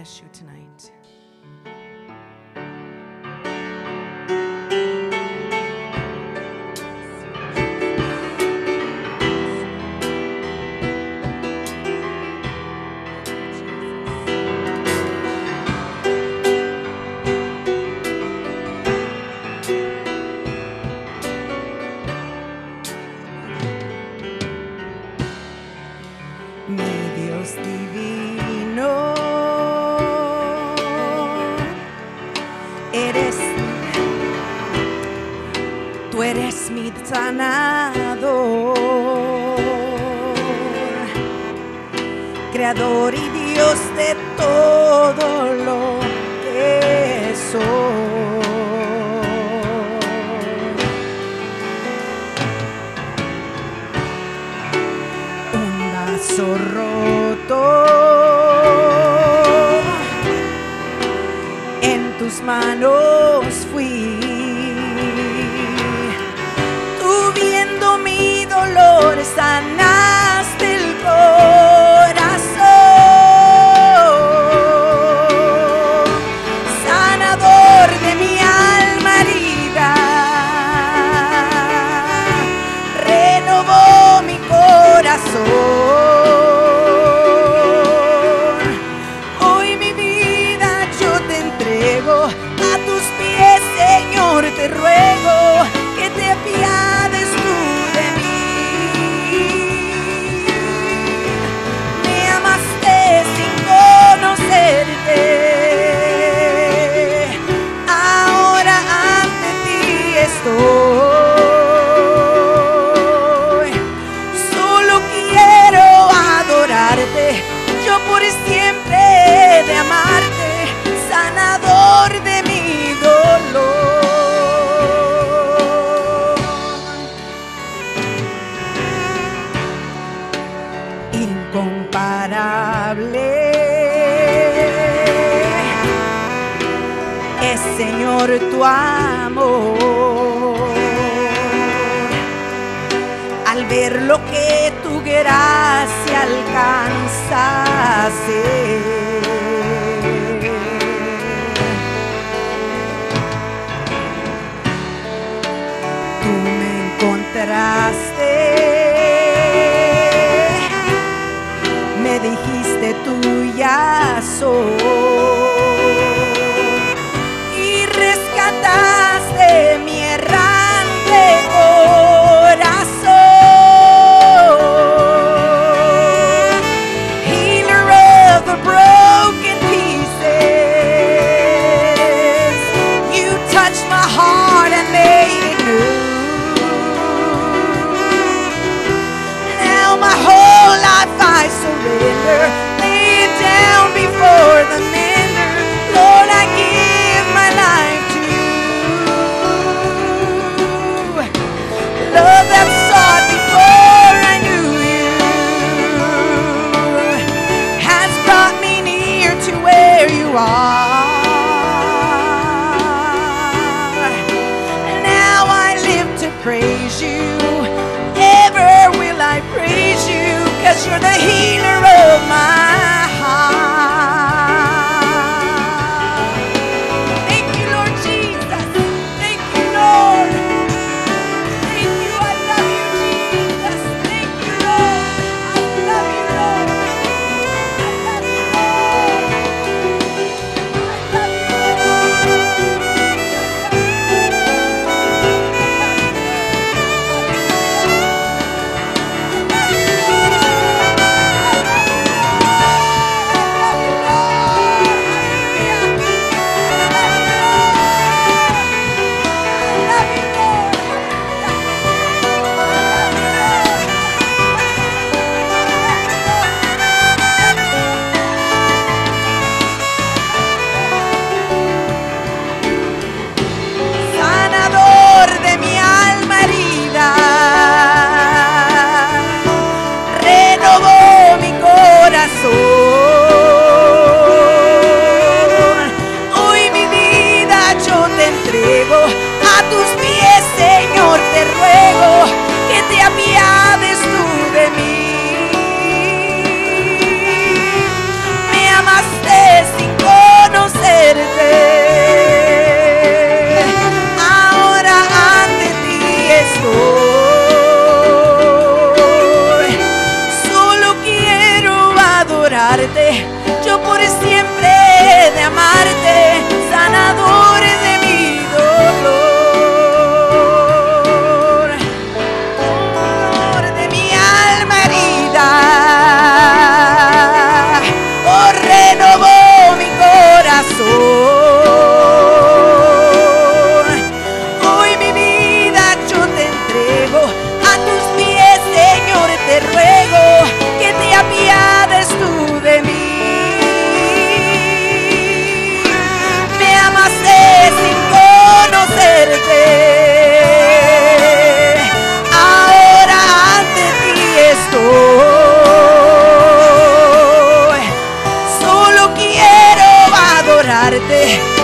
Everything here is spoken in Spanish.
bless you tonight. Sanador, creador y Dios de todo lo que soy. Un vaso roto en tus manos fui. Sanaste el corazón, sanador de mi alma herida, renovó mi corazón. Hoy mi vida yo te entrego a tus pies, Señor, te ruego que te apiades tú de mí. Ahora ante ti estoy, solo quiero adorarte, yo por siempre de amarte, sanador de mi dolor. Incomparable Señor, tu amor, al ver lo que tu gracia alcanza a hacer. Tú me encontraste, me dijiste tuya soy. De mi errante corazón, healer of the broken pieces, you touched my heart and made it new. Now my whole life I surrender, lay it down before the mender. Lord, I give my life to you. Love that sought before I knew you has brought me near to where you are. Now I live to praise you, ever will I praise you, 'cause you're the healer of my heart. alzarte